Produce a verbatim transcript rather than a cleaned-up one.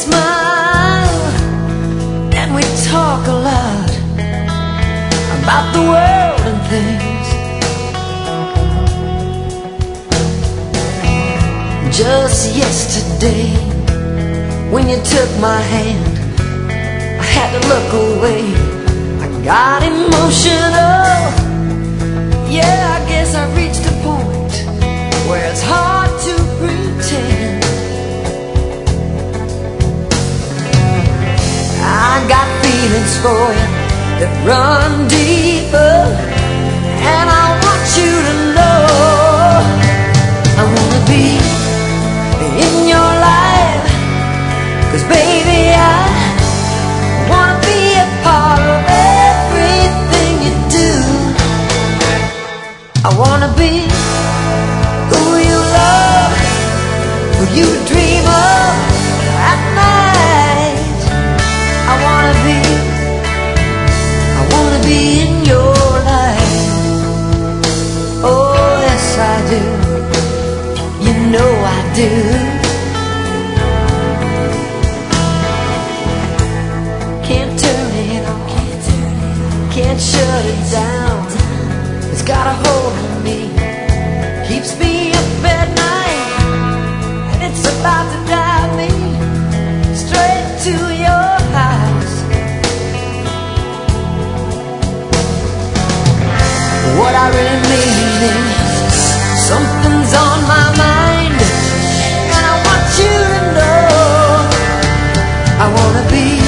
smile and we talk a lot about the world and things. Just yesterday, when you took my hand, I had to look away. I got emotional. Yeah, I guess I reached a point where it's hard to pretend. I got feelings for you that run deeper, and I want you to know I wanna be in your life, 'cause baby I wanna be a part of everything you do. I wanna be who you love, who you dream of at night. I wanna be, I wanna be in your life. Oh yes I do, you know I do. Can't turn it on, can't shut it down. It's got a hold on me, keeps me up at night, and it's about to drive me straight to your house. What I really mean is something's on my mind, and I want you to know I wanna be